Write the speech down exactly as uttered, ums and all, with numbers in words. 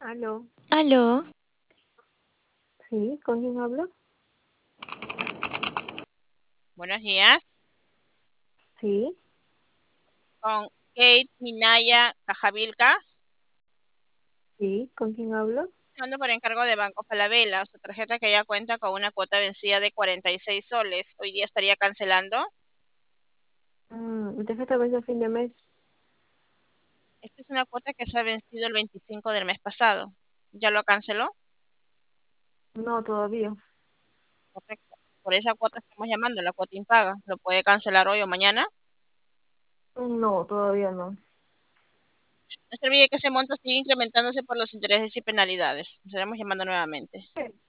Aló, Aló, sí, ¿con quién hablo? Buenos días, Sí, con Kate Minaya Cajavilca, sí, ¿con quién hablo? ando por encargo de Banco Falabella. Su tarjeta que ya cuenta con una cuota vencida de cuarenta y seis soles. Hoy día estaría cancelando. Mm, mi tarjeta vence a fin de mes. Esta es una cuota que se ha vencido el veinticinco del mes pasado. ¿Ya lo canceló? No, todavía. Correcto. Por esa cuota estamos llamando, la cuota impaga. ¿Lo puede cancelar hoy o mañana? No, todavía no. No se olvide que ese monto sigue incrementándose por los intereses y penalidades. Estaremos llamando nuevamente.